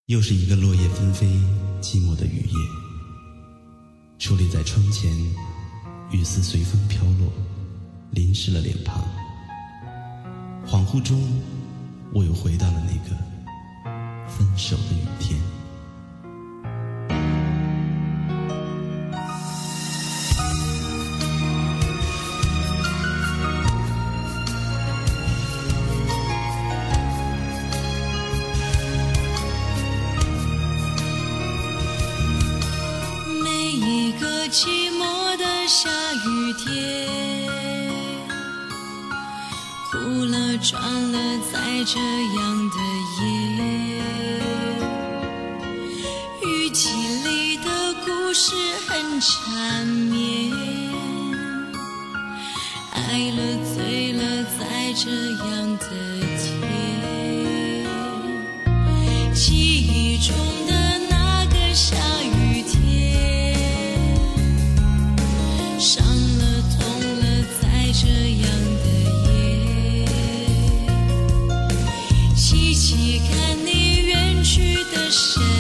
又是一个落叶纷飞、寂寞的雨夜，矗立在窗前，雨丝随风飘落，淋湿了脸庞。恍惚中，我又回到了那个分手的雨天。 寂寞的下雨天，哭了转了，在这样的夜，雨季里的故事很缠绵，爱了醉了，在这样的天，记忆中的那个下雨天，伤了痛了，在这样的夜，细细看你远去的身